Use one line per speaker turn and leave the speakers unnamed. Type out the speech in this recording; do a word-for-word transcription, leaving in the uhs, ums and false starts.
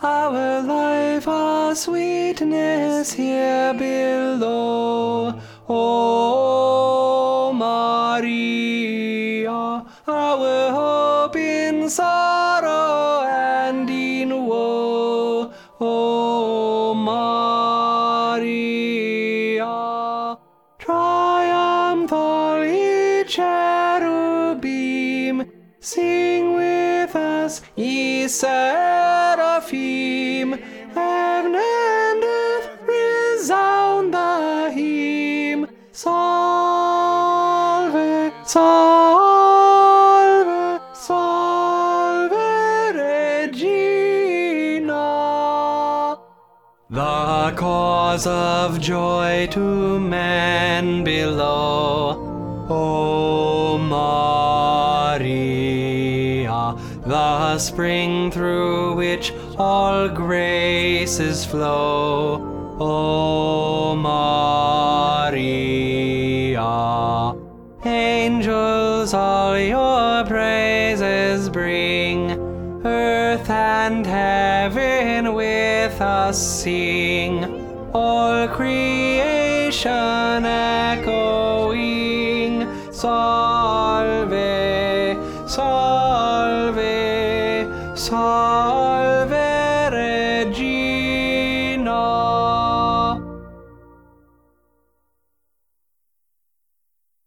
our life, our sweetness here below. O Maria, our hope in sorrow and in woe. O Maria, triumphal ye cherubim, sing with us, ye seraphim, heaven and earth resound the hymn. Salve, salve, salve Regina. The cause of joy to men below. O Maria, the spring through which all graces flow. O Maria, angels all your praises bring, earth and heaven with us sing, all creation echoing, Salve, salve, salve.